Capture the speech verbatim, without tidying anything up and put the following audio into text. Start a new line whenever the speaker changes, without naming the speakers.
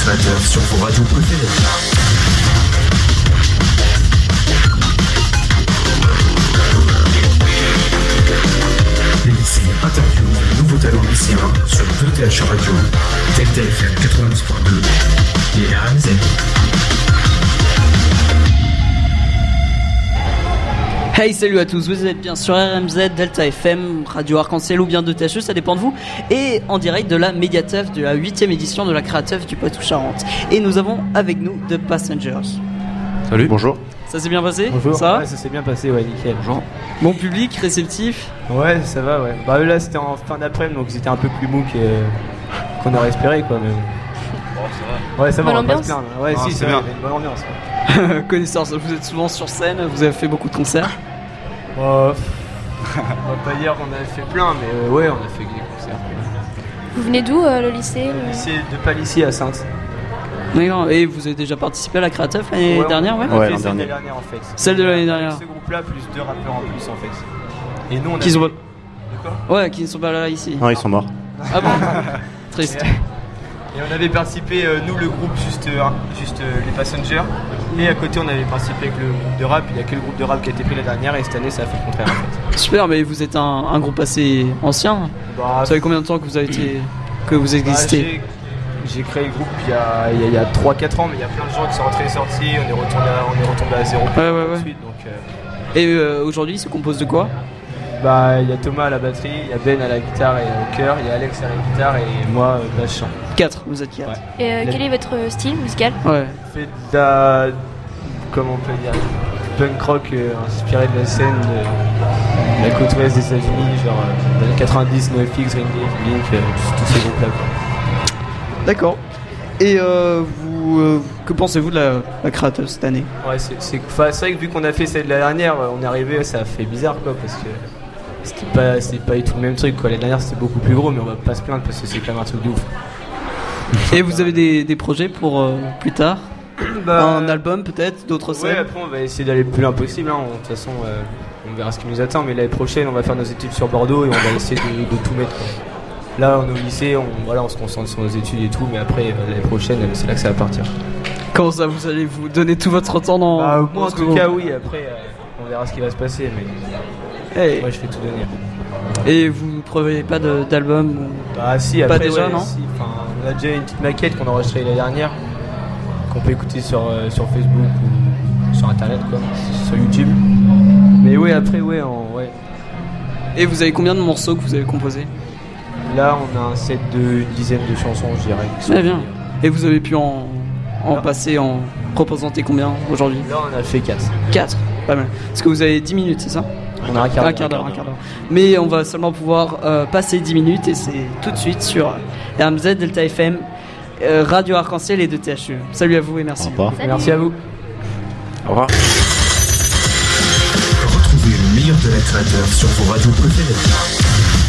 créateurs sur vos radios préférées. Les lycées interviewent de nouveaux talents lycéens sur deux T H Radio, Delta F M quatre-vingt-dix point deux et R M Z.
Hey, salut à tous, vous êtes bien sur R M Z, Delta F M, Radio Arc-en-Ciel ou bien deux T H E, ça dépend de vous, et en direct de la Médiateuf de la huitième édition de la Créateuf du Poitou-Charentes. Et nous avons avec nous The Passengers.
Salut. Bonjour.
Ça s'est bien passé?
Bonjour.
Ça va?
Ouais, ça s'est bien passé, ouais, nickel. Bonjour.
Bon public, réceptif?
Ouais, ça va, ouais. Bah là, c'était en fin d'après-midi, donc c'était un peu plus mou que... qu'on aurait espéré, quoi, mais...
Bon, ça va.
Ouais, ça va,
bonne
on va pas
ambiance.
se plaindre. Ouais,
Non,
si,
c'est
c'est
bien.
bien. Une bonne ambiance.
Connaisseur, vous êtes souvent sur scène, vous avez fait beaucoup de concerts?
Oh, on va pas dire qu'on a fait plein, mais euh, ouais, on a fait des concerts.
Vous venez d'où, euh, le lycée
Le lycée de Palissy à Sainte.
D'accord. Et vous avez déjà participé à la Créateuf l'année
Ouais,
dernière, ouais?
On a
Ouais,
fait
l'an
celle de
dernier.
l'année dernière, en fait.
Celle de l'année dernière.
Ce groupe-là, plus deux rappeurs en plus, en fait. Et nous, on a
Qui sont
fait-
pas...
De quoi
Ouais, qui ne sont pas là ici.
Non, ils sont morts.
Ah bon? Triste.
Et on avait participé, euh, nous, le groupe, juste, euh, juste euh, les Passengers. Et à côté, on avait participé avec le groupe de rap. Il n'y a que le groupe de rap qui a été pris la dernière. Et cette année, ça a fait le contraire, en fait.
Super, mais vous êtes un, un groupe assez ancien.
Bah,
Vous savez combien de temps que vous avez été, que vous
bah,
existez?
j'ai, j'ai créé le groupe il y a, il y a, il y a trois quatre ans, mais il y a plein de gens qui sont rentrés et sortis. On est retombé à, on est retombé à zéro.
Ouais, ouais, ouais.
Suite, donc, euh,
Et euh, aujourd'hui, il se compose de quoi?
bah, il y a Thomas à la batterie, il y a Ben à la guitare et au chœur, il y a Alex à la guitare et moi, euh, basse chant.
Quatre, vous êtes quatre.
Ouais.
Et euh, quel est votre style musical?
Ouais.
On fait de la, comment on peut dire, punk rock euh, inspiré de la scène de, de la côte ouest des États-Unis, genre euh, dans les quatre-vingt-dix, NoFX, Green Day, Blink, euh, tous, tous ces groupes-là, quoi.
D'accord. Et euh, vous, euh, que pensez-vous de la, la Créateuf cette année?
Ouais, c'est, c'est, enfin, c'est vrai que vu qu'on a fait celle de la dernière, on est arrivé, ça a fait bizarre, quoi, parce que c'était pas, c'était pas du tout le même truc, quoi. La dernière, c'était beaucoup plus gros, mais on va pas se plaindre parce que c'est quand même un truc de ouf.
Et vous avez des, des projets pour euh, plus tard? Un album peut-être, d'autres
Ouais,
scènes?
après on va essayer d'aller le plus loin possible, hein. De toute façon euh, on verra ce qui nous attend, mais l'année prochaine on va faire nos études sur Bordeaux et on va essayer de, de tout mettre, quoi. Là on est au lycée, on, voilà, on se concentre sur nos études et tout, mais après euh, l'année prochaine euh, c'est là que ça va partir.
Comment ça, vous allez vous donner tout votre temps dans...
Bah, moi en
dans ce
tout
groupe?
cas oui, après euh, on verra ce qui va se passer, mais
Hey.
moi je fais tout donner.
Et vous ne prévoyez pas de- d'album ou...
Bah si,
Pas
après
déjà,
ouais,
non
si, enfin, on a déjà une petite maquette qu'on a enregistrée l'année dernière, qu'on peut écouter sur, euh, sur Facebook ou sur internet, quoi, sur YouTube. Mais ouais, après ouais, en, ouais.
Et vous avez combien de morceaux que vous avez composés?
Là on a un set de une dizaine de chansons, je dirais. qui sont-
Très bien. Et vous avez pu en, en
Non.
passer, en représenter combien aujourd'hui?
Là on a fait quatre.
quatre. Pas mal. Parce que vous avez dix minutes, c'est ça?
On a un quart
Un
d'heure.
quart d'heure, un quart d'heure. Mais on va seulement pouvoir euh, passer dix minutes et c'est tout de suite sur R M Z, Delta F M, euh, Radio Arc-en-Ciel et deux T H E. Salut à vous et merci.
Au revoir.
Salut.
Merci à vous.
Au revoir.
Retrouvez le meilleur de la créateur sur vos radios préférées.